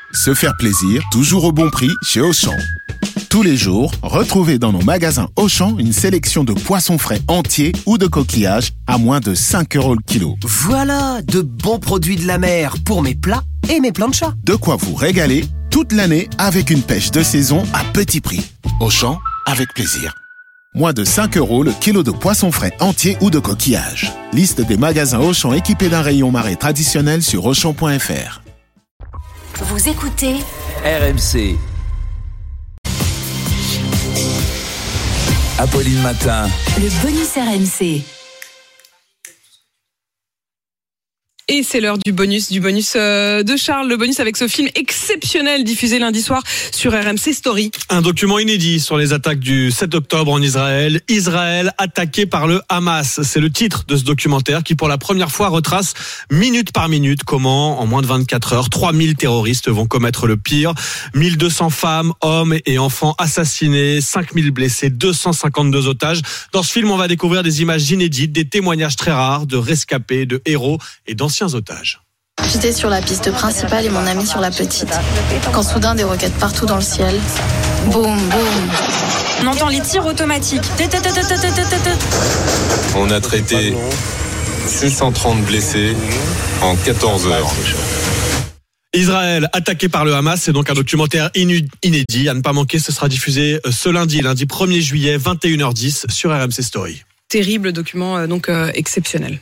Se faire plaisir, toujours au bon prix chez Auchan. Tous les jours, retrouvez dans nos magasins Auchan une sélection de poissons frais entiers ou de coquillages à moins de 5 € le kilo. Voilà, de bons produits de la mer pour mes plats et mes planchas. De quoi vous régaler toute l'année avec une pêche de saison à petit prix. Auchan, avec plaisir. Moins de 5 € le kilo de poissons frais entiers ou de coquillages. Liste des magasins Auchan équipés d'un rayon marée traditionnel sur auchan.fr. Vous écoutez RMC. Apolline Matin. le bonus RMC. Et c'est l'heure du bonus de Charles, le bonus avec ce film exceptionnel diffusé lundi soir sur RMC Story. Un document inédit sur les attaques du 7 octobre en Israël. Israël attaqué par le Hamas. C'est le titre de ce documentaire qui pour la première fois retrace minute par minute comment, en moins de 24 heures, 3000 terroristes vont commettre le pire. 1200 femmes, hommes et enfants assassinés, 5000 blessés, 252 otages. Dans ce film, on va découvrir des images inédites, des témoignages très rares de rescapés, de héros et d'anciens otages. J'étais sur la piste principale et mon ami sur la petite. Quand soudain, des roquettes partout dans le ciel. Boum, boum. On entend les tirs automatiques. On a traité 630 blessés en 14 heures. Israël attaqué par le Hamas, c'est donc un documentaire inédit. À ne pas manquer, ce sera diffusé ce lundi 1er juillet, 21h10 sur RMC Story. Terrible document, donc exceptionnel.